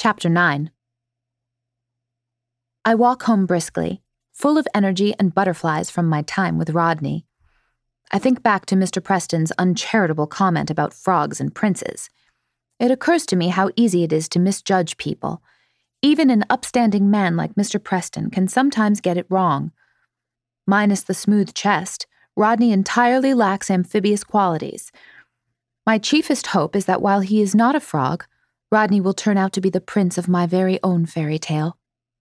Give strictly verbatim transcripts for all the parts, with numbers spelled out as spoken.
Chapter nine. I walk home briskly, full of energy and butterflies from my time with Rodney. I think back to Mister Preston's uncharitable comment about frogs and princes. It occurs to me how easy it is to misjudge people. Even an upstanding man like Mister Preston can sometimes get it wrong. Minus the smooth chest, Rodney entirely lacks amphibious qualities. My chiefest hope is that while he is not a frog, Rodney will turn out to be the prince of my very own fairy tale.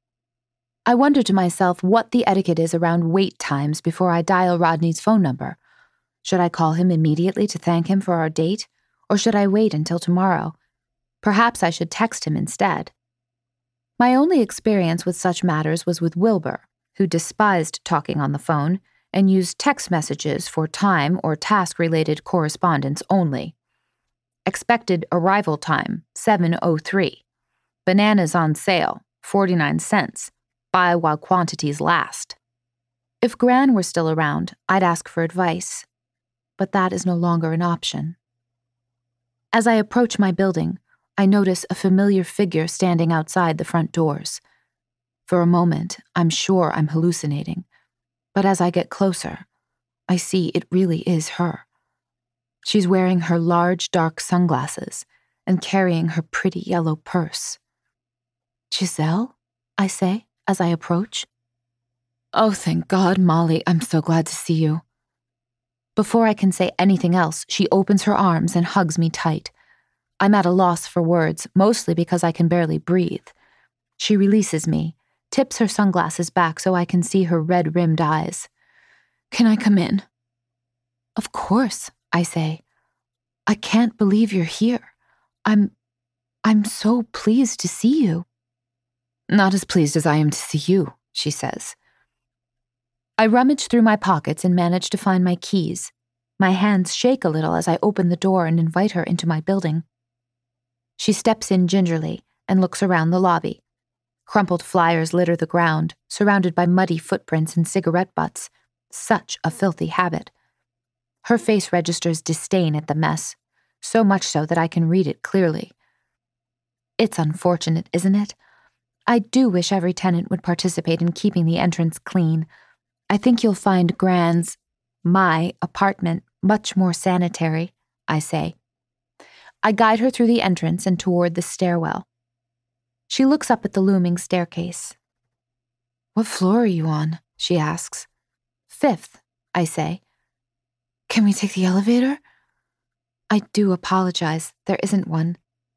I wonder to myself what the etiquette is around wait times before I dial Rodney's phone number. Should I call him immediately to thank him for our date, or should I wait until tomorrow? Perhaps I should text him instead. My only experience with such matters was with Wilbur, who despised talking on the phone and used text messages for time or task-related correspondence only. Expected arrival time, seven oh three. Bananas on sale, forty-nine cents. Buy while quantities last. If Gran were still around, I'd ask for advice. But that is no longer an option. As I approach my building, I notice a familiar figure standing outside the front doors. For a moment, I'm sure I'm hallucinating. But as I get closer, I see it really is her. She's wearing her large, dark sunglasses and carrying her pretty yellow purse. "Giselle?" I say as I approach. "Oh, thank God, Molly, I'm so glad to see you." Before I can say anything else, she opens her arms and hugs me tight. I'm at a loss for words, mostly because I can barely breathe. She releases me, tips her sunglasses back so I can see her red-rimmed eyes. "Can I come in?" "Of course," I say. "I can't believe you're here. I'm... I'm so pleased to see you." "Not as pleased as I am to see you," she says. I rummage through my pockets and manage to find my keys. My hands shake a little as I open the door and invite her into my building. She steps in gingerly and looks around the lobby. Crumpled flyers litter the ground, surrounded by muddy footprints and cigarette butts. Such a filthy habit. Her face registers disdain at the mess, so much so that I can read it clearly. It's unfortunate, isn't it? I do wish every tenant would participate in keeping the entrance clean. I think you'll find Gran's, my, apartment much more sanitary, I say. I guide her through the entrance and toward the stairwell. She looks up at the looming staircase. "What floor are you on?" she asks. "Fifth," I say. "Can we take the elevator?" I do apologize, there isn't one.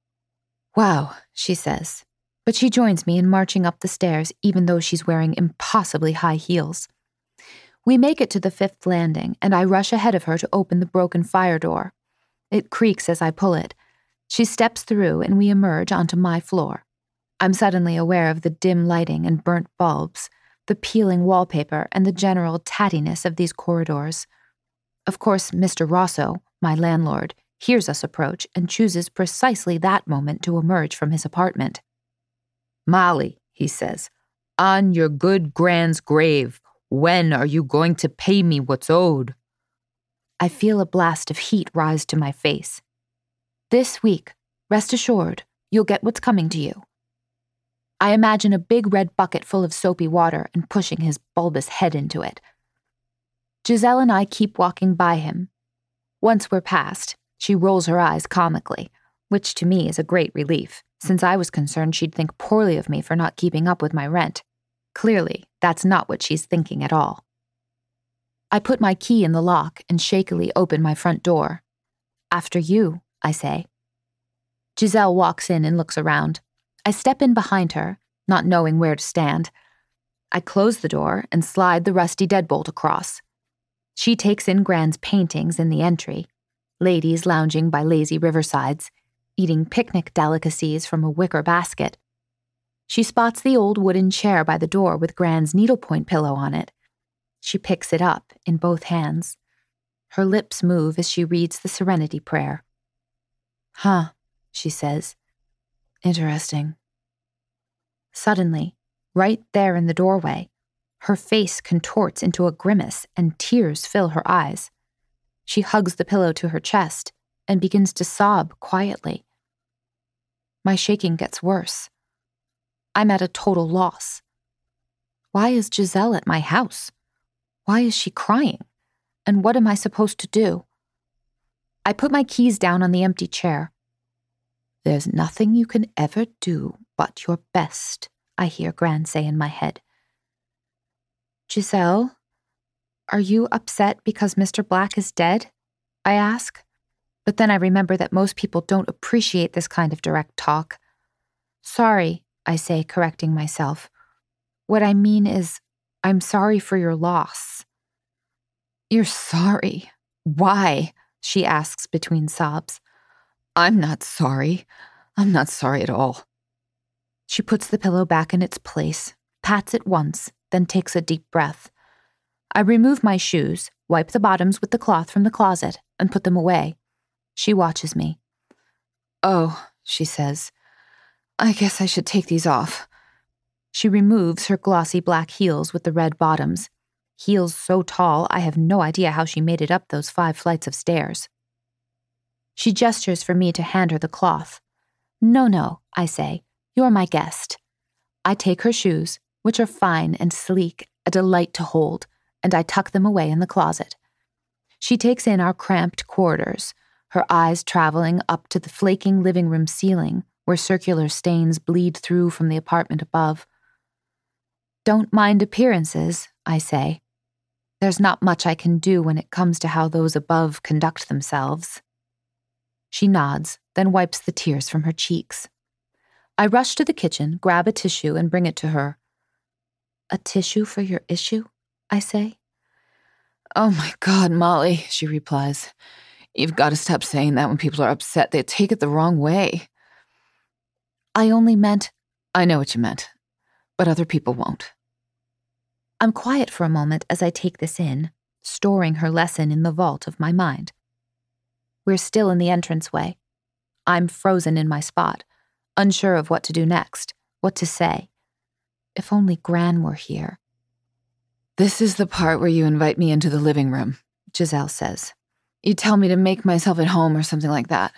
"Wow," she says. But she joins me in marching up the stairs even though she's wearing impossibly high heels. We make it to the fifth landing, and I rush ahead of her to open the broken fire door. It creaks as I pull it. She steps through, and we emerge onto my floor. I'm suddenly aware of the dim lighting and burnt bulbs, the peeling wallpaper, and the general tattiness of these corridors. Of course, Mister Rosso, my landlord, hears us approach and chooses precisely that moment to emerge from his apartment. "Molly," he says, "on your good Gran's grave, when are you going to pay me what's owed?" I feel a blast of heat rise to my face. "This week, rest assured, you'll get what's coming to you." I imagine a big red bucket full of soapy water and pushing his bulbous head into it. Giselle and I keep walking by him. Once we're past, she rolls her eyes comically, which to me is a great relief, since I was concerned she'd think poorly of me for not keeping up with my rent. Clearly, that's not what she's thinking at all. I put my key in the lock and shakily open my front door. "After you," I say. Giselle walks in and looks around. I step in behind her, not knowing where to stand. I close the door and slide the rusty deadbolt across. She takes in Gran's paintings in the entry, ladies lounging by lazy riversides, eating picnic delicacies from a wicker basket. She spots the old wooden chair by the door with Gran's needlepoint pillow on it. She picks it up in both hands. Her lips move as she reads the Serenity Prayer. "Huh," she says. "Interesting." Suddenly, right there in the doorway, her face contorts into a grimace and tears fill her eyes. She hugs the pillow to her chest and begins to sob quietly. My shaking gets worse. I'm at a total loss. Why is Giselle at my house? Why is she crying? And what am I supposed to do? I put my keys down on the empty chair. There's nothing you can ever do but your best, I hear Gran say in my head. Giselle, are you upset because Mister Black is dead? I ask. But then I remember that most people don't appreciate this kind of direct talk. Sorry, I say, correcting myself. What I mean is, I'm sorry for your loss. You're sorry? Why? She asks between sobs. I'm not sorry. I'm not sorry at all. She puts the pillow back in its place, pats it once, then takes a deep breath. I remove my shoes, wipe the bottoms with the cloth from the closet, and put them away. She watches me. Oh, she says, I guess I should take these off. She removes her glossy black heels with the red bottoms. Heels so tall, I have no idea how she made it up those five flights of stairs. She gestures for me to hand her the cloth. No, no, I say. You're my guest. I take her shoes, which are fine and sleek, a delight to hold, and I tuck them away in the closet. She takes in our cramped quarters, her eyes traveling up to the flaking living room ceiling, where circular stains bleed through from the apartment above. Don't mind appearances, I say. There's not much I can do when it comes to how those above conduct themselves. She nods, then wipes the tears from her cheeks. I rush to the kitchen, grab a tissue, and bring it to her. A tissue for your issue? I say. Oh my God, Molly, she replies. You've got to stop saying that when people are upset. They take it the wrong way. I only meant... I know what you meant, but other people won't. I'm quiet for a moment as I take this in, storing her lesson in the vault of my mind. We're still in the entranceway. I'm frozen in my spot, unsure of what to do next, what to say. If only Gran were here. This is the part where you invite me into the living room, Giselle says. You tell me to make myself at home or something like that.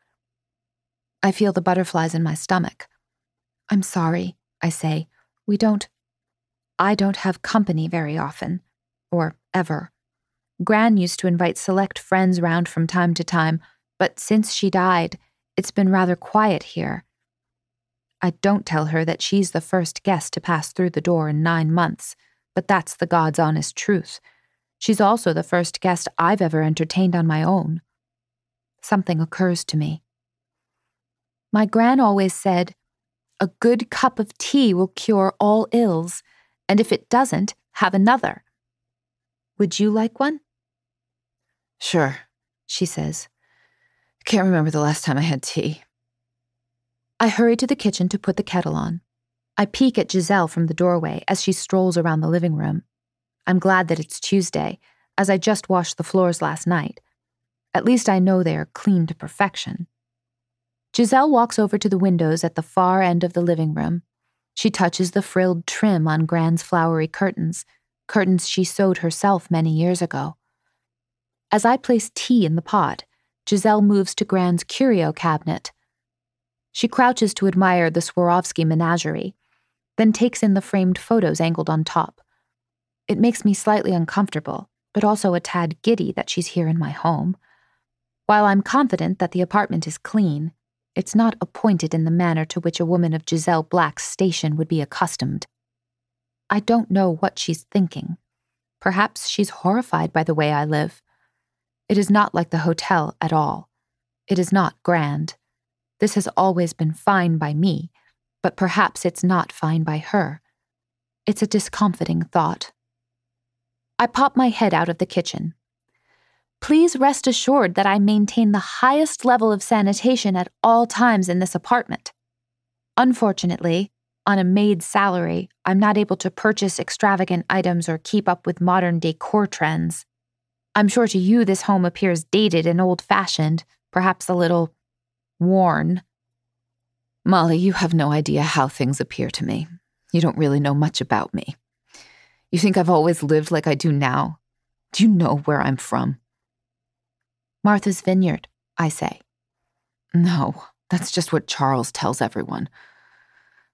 I feel the butterflies in my stomach. I'm sorry, I say. We don't... I don't have company very often, or ever. Gran used to invite select friends round from time to time, but since she died, it's been rather quiet here. I don't tell her that she's the first guest to pass through the door in nine months, but that's the God's honest truth. She's also the first guest I've ever entertained on my own. Something occurs to me. My Gran always said, a good cup of tea will cure all ills, and if it doesn't, have another. Would you like one? Sure, she says. I can't remember the last time I had tea. I hurry to the kitchen to put the kettle on. I peek at Giselle from the doorway as she strolls around the living room. I'm glad that it's Tuesday, as I just washed the floors last night. At least I know they are clean to perfection. Giselle walks over to the windows at the far end of the living room. She touches the frilled trim on Gran's flowery curtains, curtains she sewed herself many years ago. As I place tea in the pot, Giselle moves to Gran's curio cabinet. She crouches to admire the Swarovski menagerie, then takes in the framed photos angled on top. It makes me slightly uncomfortable, but also a tad giddy that she's here in my home. While I'm confident that the apartment is clean, it's not appointed in the manner to which a woman of Giselle Black's station would be accustomed. I don't know what she's thinking. Perhaps she's horrified by the way I live. It is not like the hotel at all. It is not grand. This has always been fine by me, but perhaps it's not fine by her. It's a discomfiting thought. I pop my head out of the kitchen. Please rest assured that I maintain the highest level of sanitation at all times in this apartment. Unfortunately, on a maid's salary, I'm not able to purchase extravagant items or keep up with modern decor trends. I'm sure to you this home appears dated and old-fashioned, perhaps a little worn. Molly, you have no idea how things appear to me. You don't really know much about me. You think I've always lived like I do now? Do you know where I'm from? Martha's Vineyard, I say. No, that's just what Charles tells everyone.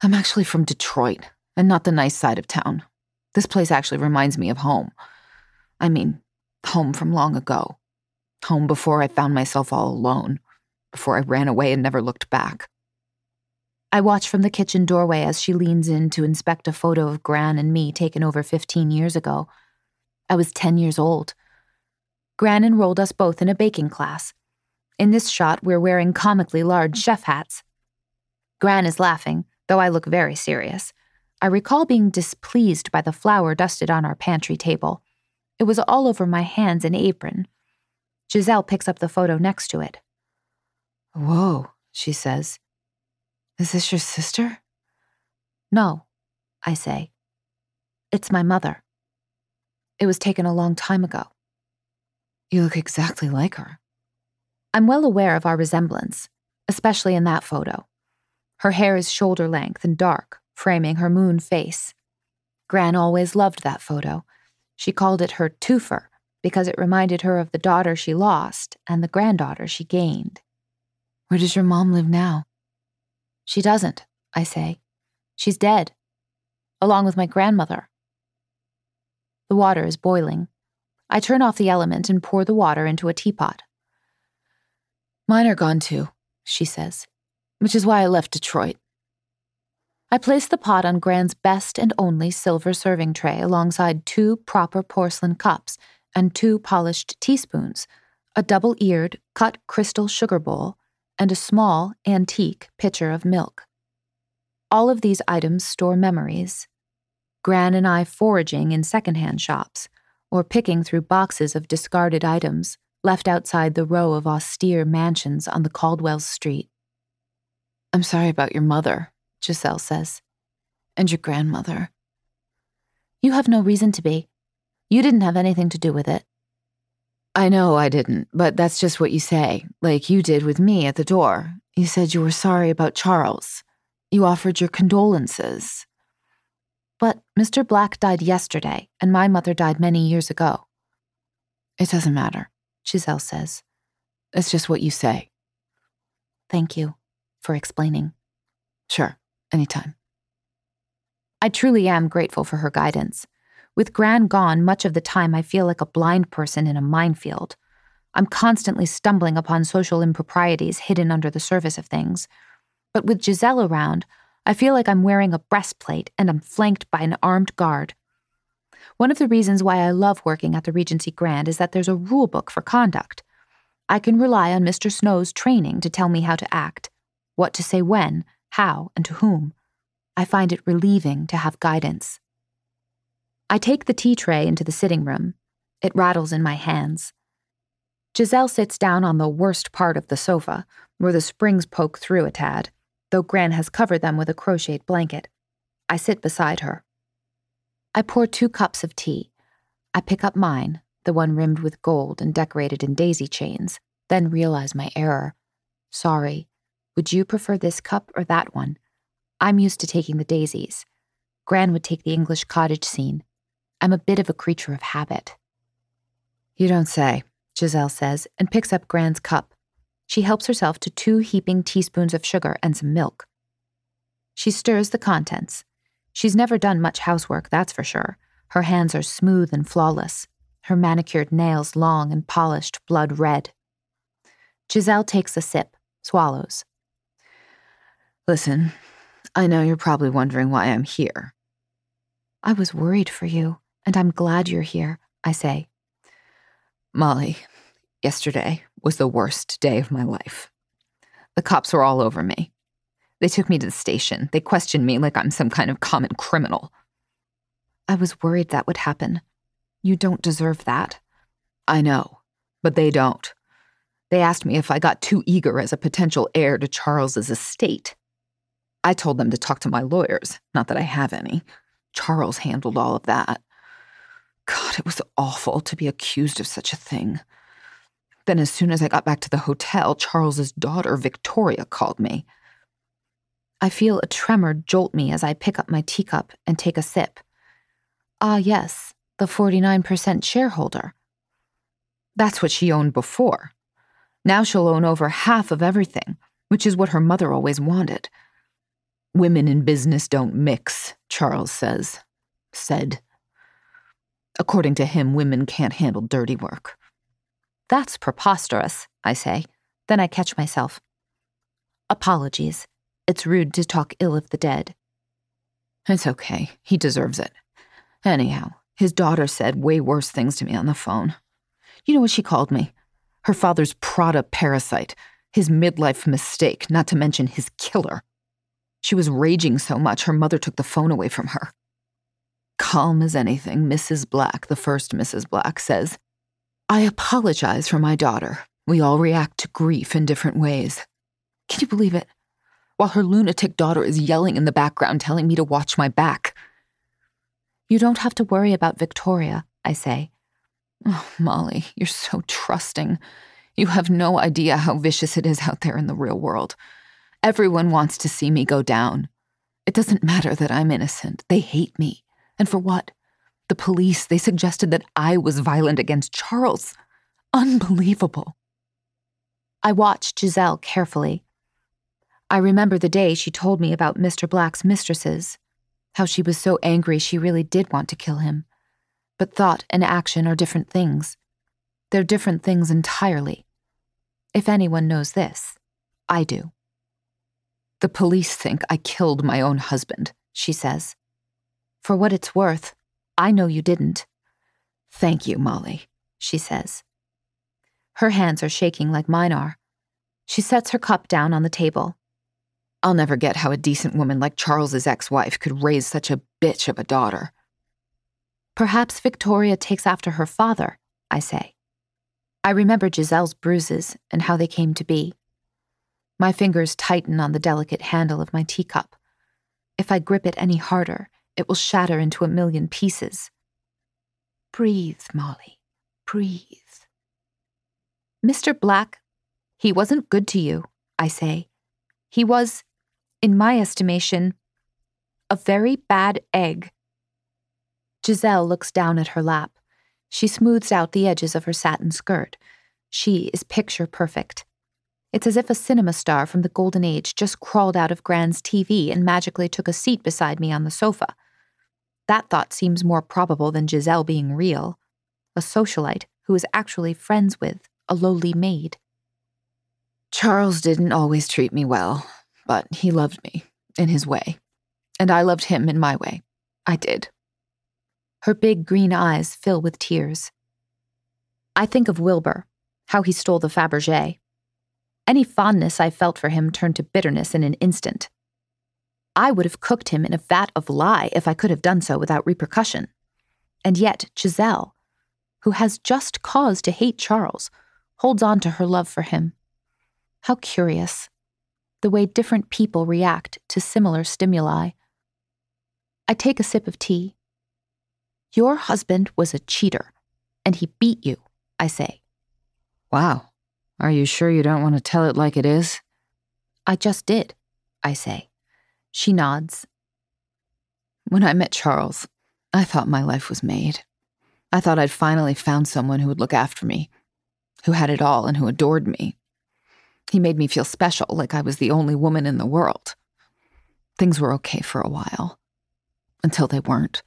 I'm actually from Detroit, and not the nice side of town. This place actually reminds me of home. I mean, home from long ago. Home before I found myself all alone, before I ran away and never looked back. I watch from the kitchen doorway as she leans in to inspect a photo of Gran and me taken over fifteen years ago. I was ten years old. Gran enrolled us both in a baking class. In this shot, we're wearing comically large chef hats. Gran is laughing, though I look very serious. I recall being displeased by the flour dusted on our pantry table. It was all over my hands and apron. Giselle picks up the photo next to it. Whoa, she says. Is this your sister? No, I say. It's my mother. It was taken a long time ago. You look exactly like her. I'm well aware of our resemblance, especially in that photo. Her hair is shoulder length and dark, framing her moon face. Gran always loved that photo. She called it her twofer because it reminded her of the daughter she lost and the granddaughter she gained. Where does your mom live now? She doesn't, I say. She's dead, along with my grandmother. The water is boiling. I turn off the element and pour the water into a teapot. Mine are gone too, she says, which is why I left Detroit. I place the pot on Gran's best and only silver serving tray alongside two proper porcelain cups and two polished teaspoons, a double-eared, cut crystal sugar bowl, and a small, antique pitcher of milk. All of these items store memories. Gran and I foraging in secondhand shops, or picking through boxes of discarded items left outside the row of austere mansions on the Caldwell's street. I'm sorry about your mother, Giselle says, and your grandmother. You have no reason to be. You didn't have anything to do with it. I know I didn't, but that's just what you say, like you did with me at the door. You said you were sorry about Charles. You offered your condolences. But Mister Black died yesterday, and my mother died many years ago. It doesn't matter, Giselle says. It's just what you say. Thank you for explaining. Sure, anytime. I truly am grateful for her guidance. With Gran gone, much of the time I feel like a blind person in a minefield. I'm constantly stumbling upon social improprieties hidden under the surface of things. But with Giselle around, I feel like I'm wearing a breastplate and I'm flanked by an armed guard. One of the reasons why I love working at the Regency Grand is that there's a rule book for conduct. I can rely on Mister Snow's training to tell me how to act, what to say when, how, and to whom. I find it relieving to have guidance. I take the tea tray into the sitting room. It rattles in my hands. Giselle sits down on the worst part of the sofa, where the springs poke through a tad, though Gran has covered them with a crocheted blanket. I sit beside her. I pour two cups of tea. I pick up mine, the one rimmed with gold and decorated in daisy chains, then realize my error. Sorry. Would you prefer this cup or that one? I'm used to taking the daisies. Gran would take the English cottage scene. I'm a bit of a creature of habit. You don't say, Giselle says, and picks up Gran's cup. She helps herself to two heaping teaspoons of sugar and some milk. She stirs the contents. She's never done much housework, that's for sure. Her hands are smooth and flawless, her manicured nails long and polished blood red. Giselle takes a sip, swallows. Listen, I know you're probably wondering why I'm here. I was worried for you, and I'm glad you're here, I say. Molly, yesterday was the worst day of my life. The cops were all over me. They took me to the station. They questioned me like I'm some kind of common criminal. I was worried that would happen. You don't deserve that. I know, but they don't. They asked me if I got too eager as a potential heir to Charles's estate. I told them to talk to my lawyers, not that I have any. Charles handled all of that. God, it was awful to be accused of such a thing. Then as soon as I got back to the hotel, Charles's daughter, Victoria, called me. I feel a tremor jolt me as I pick up my teacup and take a sip. Ah, yes, the forty-nine percent shareholder. That's what she owned before. Now she'll own over half of everything, which is what her mother always wanted. Women in business don't mix, Charles says. Said. According to him, women can't handle dirty work. That's preposterous, I say. Then I catch myself. Apologies. It's rude to talk ill of the dead. It's okay. He deserves it. Anyhow, his daughter said way worse things to me on the phone. You know what she called me? Her father's Prada parasite, his midlife mistake, not to mention his killer. She was raging so much her mother took the phone away from her. Calm as anything, Missus Black, the first Missus Black, says, I apologize for my daughter. We all react to grief in different ways. Can you believe it? While her lunatic daughter is yelling in the background telling me to watch my back. You don't have to worry about Victoria, I say. Oh, Molly, you're so trusting. You have no idea how vicious it is out there in the real world. Everyone wants to see me go down. It doesn't matter that I'm innocent. They hate me. And for what? The police, they suggested that I was violent against Charles. Unbelievable. I watched Giselle carefully. I remember the day she told me about Mister Black's mistresses, how she was so angry she really did want to kill him. But thought and action are different things. They're different things entirely. If anyone knows this, I do. The police think I killed my own husband, she says. For what it's worth, I know you didn't. Thank you, Molly, she says. Her hands are shaking like mine are. She sets her cup down on the table. I'll never get how a decent woman like Charles's ex-wife could raise such a bitch of a daughter. Perhaps Victoria takes after her father, I say. I remember Giselle's bruises and how they came to be. My fingers tighten on the delicate handle of my teacup. If I grip it any harder, it will shatter into a million pieces. Breathe, Molly, breathe. Mister Black, he wasn't good to you, I say. He was, in my estimation, a very bad egg. Giselle looks down at her lap. She smooths out the edges of her satin skirt. She is picture perfect. It's as if a cinema star from the golden age just crawled out of Grand's T V and magically took a seat beside me on the sofa. That thought seems more probable than Giselle being real, a socialite who is actually friends with a lowly maid. Charles didn't always treat me well, but he loved me in his way, and I loved him in my way. I did. Her big green eyes fill with tears. I think of Wilbur, how he stole the Fabergé. Any fondness I felt for him turned to bitterness in an instant. I would have cooked him in a vat of lye if I could have done so without repercussion. And yet Giselle, who has just cause to hate Charles, holds on to her love for him. How curious, the way different people react to similar stimuli. I take a sip of tea. Your husband was a cheater, and he beat you, I say. Wow. Are you sure you don't want to tell it like it is? I just did, I say. She nods. When I met Charles, I thought my life was made. I thought I'd finally found someone who would look after me, who had it all and who adored me. He made me feel special, like I was the only woman in the world. Things were okay for a while, until they weren't.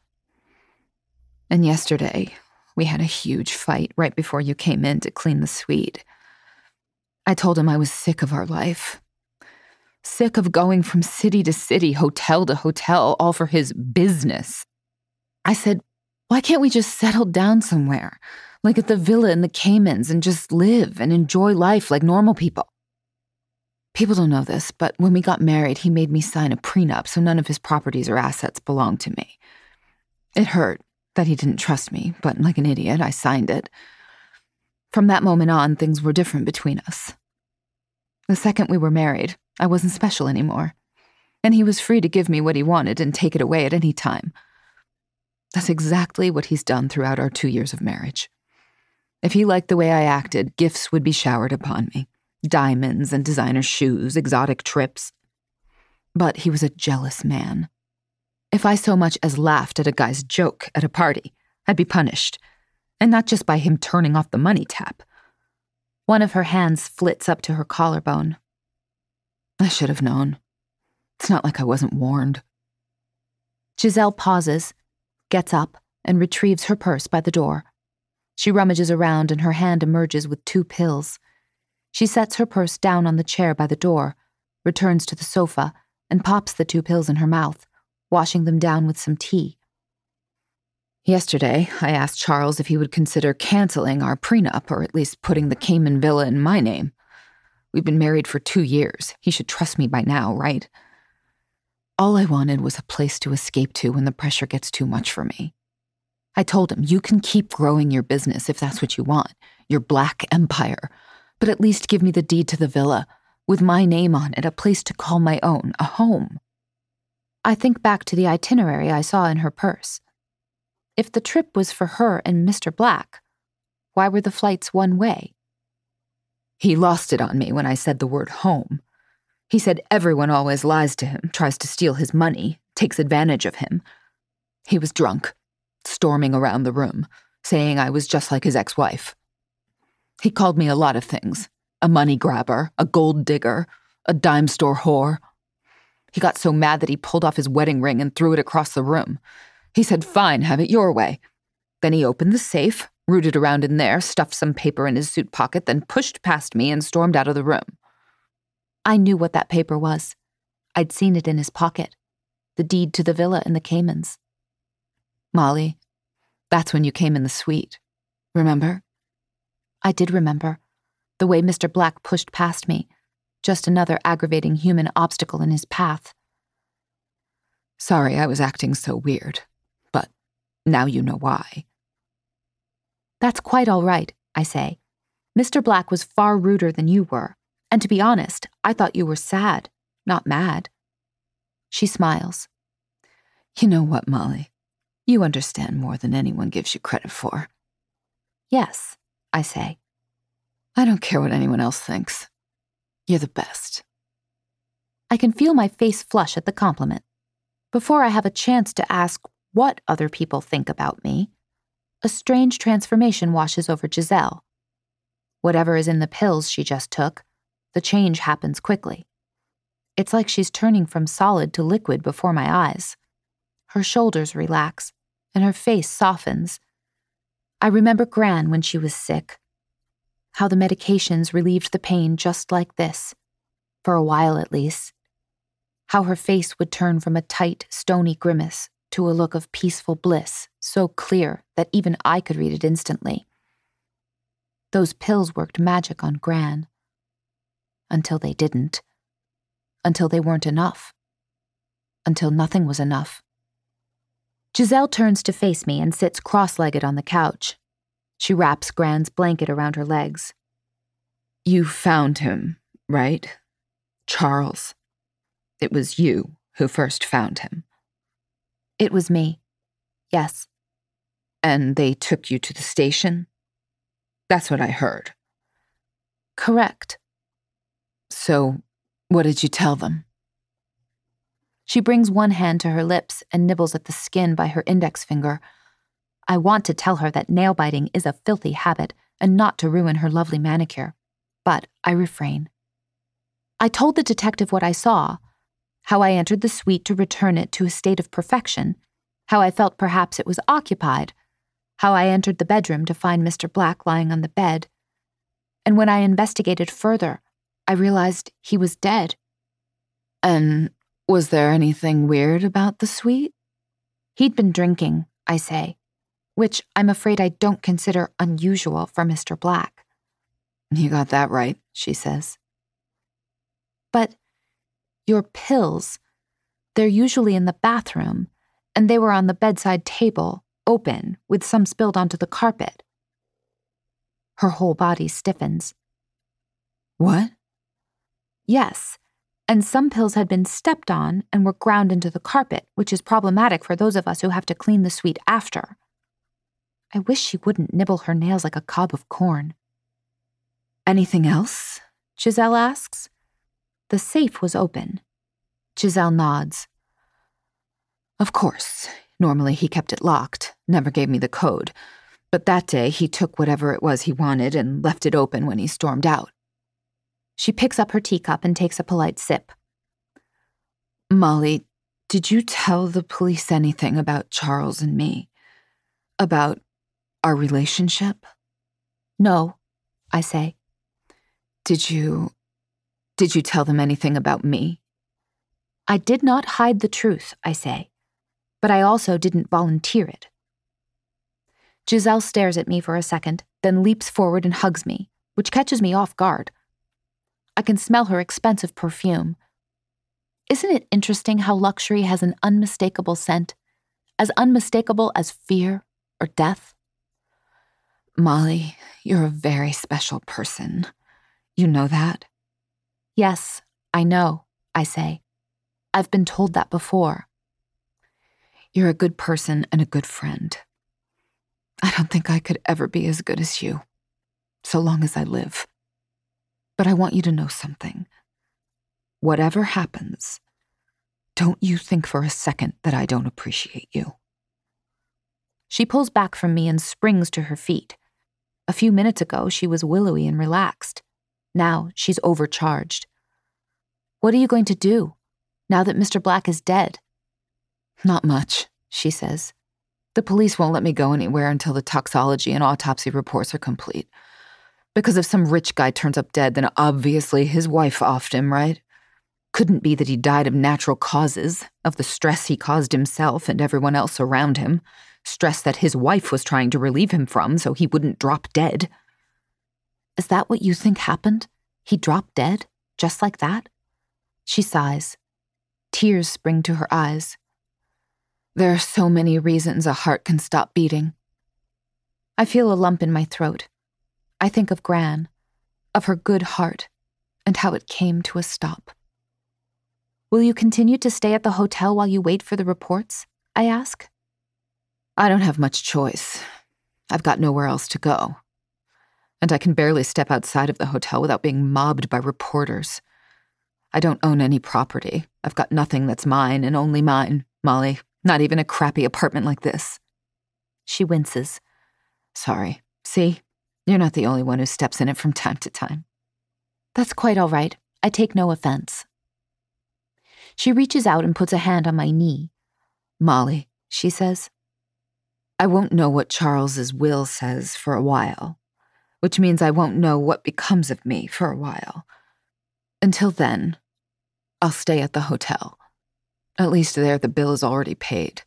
And yesterday, we had a huge fight right before you came in to clean the suite. I told him I was sick of our life. Sick of going from city to city, hotel to hotel, all for his business. I said, why can't we just settle down somewhere, like at the villa in the Caymans, and just live and enjoy life like normal people? People don't know this, but when we got married, he made me sign a prenup so none of his properties or assets belonged to me. It hurt that he didn't trust me, but like an idiot, I signed it. From that moment on, things were different between us. The second we were married, I wasn't special anymore, and he was free to give me what he wanted and take it away at any time. That's exactly what he's done throughout our two years of marriage. If he liked the way I acted, gifts would be showered upon me. Diamonds and designer shoes, exotic trips. But he was a jealous man. If I so much as laughed at a guy's joke at a party, I'd be punished. And not just by him turning off the money tap. One of her hands flits up to her collarbone. I should have known. It's not like I wasn't warned. Giselle pauses, gets up, and retrieves her purse by the door. She rummages around and her hand emerges with two pills. She sets her purse down on the chair by the door, returns to the sofa, and pops the two pills in her mouth, washing them down with some tea. Yesterday, I asked Charles if he would consider canceling our prenup or at least putting the Cayman Villa in my name. We've been married for two years. He should trust me by now, right? All I wanted was a place to escape to when the pressure gets too much for me. I told him, you can keep growing your business if that's what you want, your black empire, but at least give me the deed to the villa, with my name on it, a place to call my own, a home. I think back to the itinerary I saw in her purse. If the trip was for her and Mister Black, why were the flights one way? He lost it on me when I said the word home. He said everyone always lies to him, tries to steal his money, takes advantage of him. He was drunk, storming around the room, saying I was just like his ex-wife. He called me a lot of things, a money grabber, a gold digger, a dime store whore. He got so mad that he pulled off his wedding ring and threw it across the room. He said, fine, have it your way. Then he opened the safe, rooted around in there, stuffed some paper in his suit pocket, then pushed past me and stormed out of the room. I knew what that paper was. I'd seen it in his pocket. The deed to the villa in the Caymans. Molly, that's when you came in the suite. Remember? I did remember. The way Mister Black pushed past me. Just another aggravating human obstacle in his path. Sorry I was acting so weird, but now you know why. That's quite all right, I say. Mister Black was far ruder than you were, and to be honest, I thought you were sad, not mad. She smiles. You know what, Molly? You understand more than anyone gives you credit for. Yes, I say. I don't care what anyone else thinks. You're the best. I can feel my face flush at the compliment. Before I have a chance to ask what other people think about me, a strange transformation washes over Giselle. Whatever is in the pills she just took, the change happens quickly. It's like she's turning from solid to liquid before my eyes. Her shoulders relax, and her face softens. I remember Gran when she was sick. How the medications relieved the pain just like this, for a while at least. How her face would turn from a tight, stony grimace to a look of peaceful bliss, so clear that even I could read it instantly. Those pills worked magic on Gran. Until they didn't. Until they weren't enough. Until nothing was enough. Giselle turns to face me and sits cross-legged on the couch. She wraps Gran's blanket around her legs. You found him, right? Charles. It was you who first found him. It was me. Yes. And they took you to the station? That's what I heard. Correct. So, what did you tell them? She brings one hand to her lips and nibbles at the skin by her index finger. I want to tell her that nail biting is a filthy habit and not to ruin her lovely manicure, but I refrain. I told the detective what I saw, how I entered the suite to return it to a state of perfection, how I felt perhaps it was occupied, how I entered the bedroom to find Mister Black lying on the bed. And when I investigated further, I realized he was dead. And was there anything weird about the suite? He'd been drinking, I say, which I'm afraid I don't consider unusual for Mister Black. You got that right, she says. But your pills, they're usually in the bathroom, and they were on the bedside table, open, with some spilled onto the carpet. Her whole body stiffens. What? Yes, and some pills had been stepped on and were ground into the carpet, which is problematic for those of us who have to clean the suite after. I wish she wouldn't nibble her nails like a cob of corn. Anything else? Giselle asks. The safe was open. Giselle nods. Of course. Normally he kept it locked, never gave me the code. But that day he took whatever it was he wanted and left it open when he stormed out. She picks up her teacup and takes a polite sip. Molly, did you tell the police anything about Charles and me? About our relationship? No, I say. Did you... Did you tell them anything about me? I did not hide the truth, I say, but I also didn't volunteer it. Giselle stares at me for a second, then leaps forward and hugs me, which catches me off guard. I can smell her expensive perfume. Isn't it interesting how luxury has an unmistakable scent, as unmistakable as fear or death? Molly, you're a very special person. You know that? Yes, I know, I say. I've been told that before. You're a good person and a good friend. I don't think I could ever be as good as you, so long as I live. But I want you to know something. Whatever happens, don't you think for a second that I don't appreciate you. She pulls back from me and springs to her feet. A few minutes ago, she was willowy and relaxed. Now she's overcharged. What are you going to do, now that Mister Black is dead? Not much, she says. The police won't let me go anywhere until the toxology and autopsy reports are complete. Because if some rich guy turns up dead, then obviously his wife offed him, right? Couldn't be that he died of natural causes, of the stress he caused himself and everyone else around him, stress that his wife was trying to relieve him from so he wouldn't drop dead. Is that what you think happened? He dropped dead? Just like that? She sighs. Tears spring to her eyes. There are so many reasons a heart can stop beating. I feel a lump in my throat. I think of Gran, of her good heart, and how it came to a stop. Will you continue to stay at the hotel while you wait for the reports? I ask. I don't have much choice. I've got nowhere else to go. And I can barely step outside of the hotel without being mobbed by reporters. I don't own any property. I've got nothing that's mine and only mine, Molly. Not even a crappy apartment like this. She winces. Sorry. See? You're not the only one who steps in it from time to time. That's quite all right. I take no offense. She reaches out and puts a hand on my knee. Molly, she says, I won't know what Charles's will says for a while, which means I won't know what becomes of me for a while. Until then, I'll stay at the hotel. At least there the bill is already paid.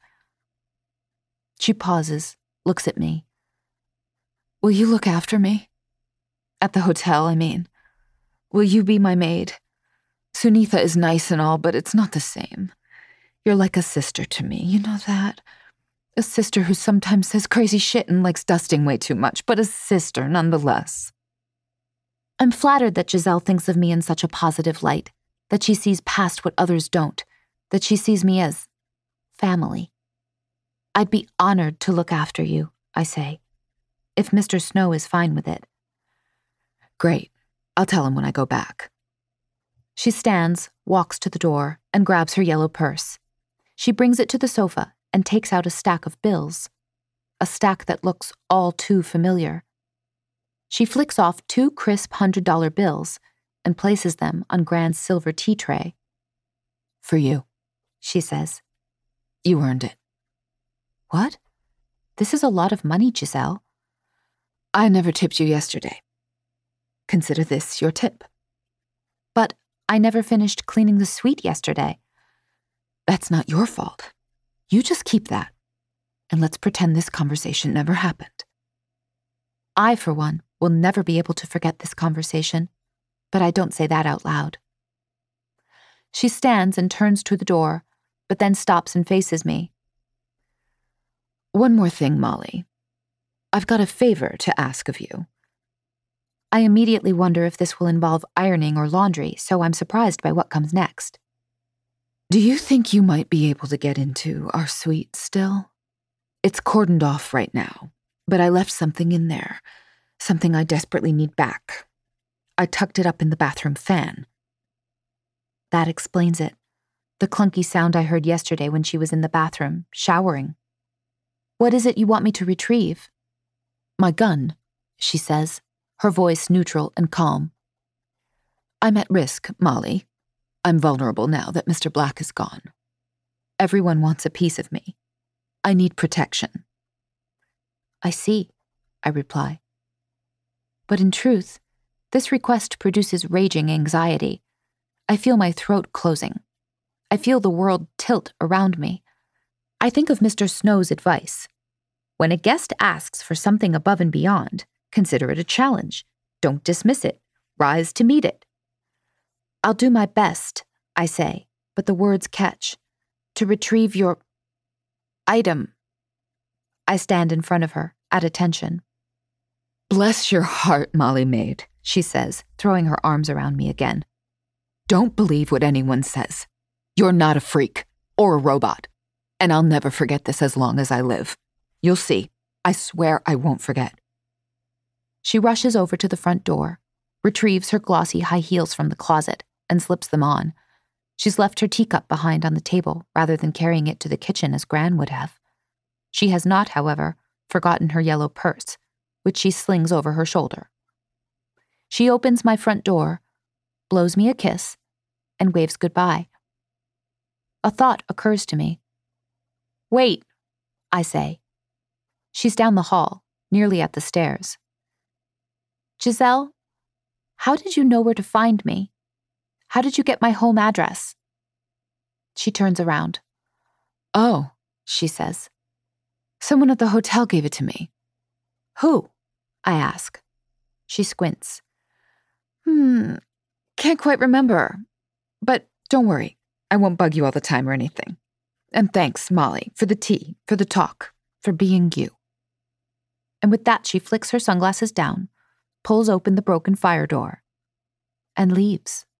She pauses, looks at me. Will you look after me? At the hotel, I mean. Will you be my maid? Sunitha is nice and all, but it's not the same. You're like a sister to me, you know that? A sister who sometimes says crazy shit and likes dusting way too much, but a sister nonetheless. I'm flattered that Giselle thinks of me in such a positive light, that she sees past what others don't, that she sees me as family. I'd be honored to look after you, I say, if Mister Snow is fine with it. Great. I'll tell him when I go back. She stands, walks to the door, and grabs her yellow purse. She brings it to the sofa and takes out a stack of bills, a stack that looks all too familiar. She flicks off two crisp hundred-dollar bills and places them on Gran's silver tea tray. For you, she says. You earned it. What? This is a lot of money, Giselle. I never tipped you yesterday. Consider this your tip. But I never finished cleaning the suite yesterday. That's not your fault. You just keep that, and let's pretend this conversation never happened. I, for one, will never be able to forget this conversation, but I don't say that out loud. She stands and turns to the door, but then stops and faces me. One more thing, Molly. I've got a favor to ask of you. I immediately wonder if this will involve ironing or laundry, so I'm surprised by what comes next. Do you think you might be able to get into our suite still? It's cordoned off right now, but I left something in there, something I desperately need back. I tucked it up in the bathroom fan. That explains it. The clunky sound I heard yesterday when she was in the bathroom, showering. What is it you want me to retrieve? My gun, she says, her voice neutral and calm. I'm at risk, Molly. I'm vulnerable now that Mister Black is gone. Everyone wants a piece of me. I need protection. I see, I reply. But in truth, this request produces raging anxiety. I feel my throat closing. I feel the world tilt around me. I think of Mister Snow's advice. When a guest asks for something above and beyond, consider it a challenge. Don't dismiss it. Rise to meet it. I'll do my best, I say, but the words catch. To retrieve your item. I stand in front of her, at attention. Bless your heart, Molly Maid, she says, throwing her arms around me again. Don't believe what anyone says. You're not a freak or a robot, and I'll never forget this as long as I live. You'll see. I swear I won't forget. She rushes over to the front door, retrieves her glossy high heels from the closet, and slips them on. She's left her teacup behind on the table rather than carrying it to the kitchen as Gran would have. She has not, however, forgotten her yellow purse, which she slings over her shoulder. She opens my front door, blows me a kiss, and waves goodbye. A thought occurs to me. Wait, I say. She's down the hall, nearly at the stairs. Giselle, how did you know where to find me? How did you get my home address? She turns around. Oh, she says. Someone at the hotel gave it to me. Who? I ask. She squints. Hmm, can't quite remember. But don't worry, I won't bug you all the time or anything. And thanks, Molly, for the tea, for the talk, for being you. And with that, she flicks her sunglasses down, pulls open the broken fire door, and leaves.